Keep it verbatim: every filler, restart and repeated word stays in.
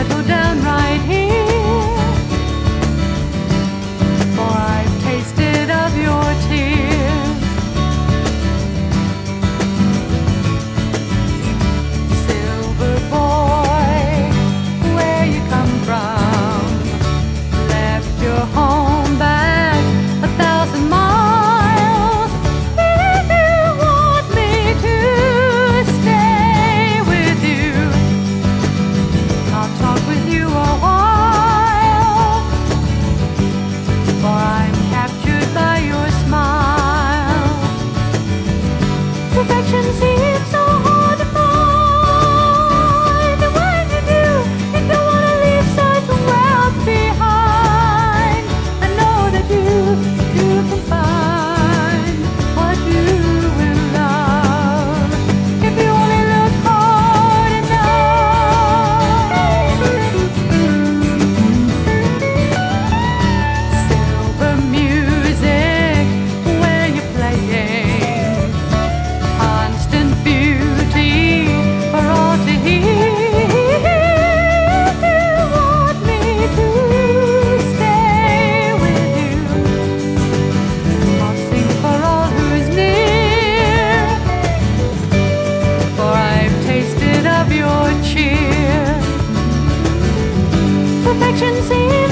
settle down right here, for I've tasted of your tears. Silver boy, where you come from, left your home back a thousand miles. If you want me to stay with you, I'll talk with you a while, for I'm captured by your smile. Perfection seems so hard to find, and when you do, you don't want to leave such a wealth behind. I know that you, you can find what you will love, if you only look hard enough. Silver music, where you're playing, constant beauty for all to hear. If you want me to stay with you, I'll sing for all who's near, for I've tasted of your cheer. Perfection seems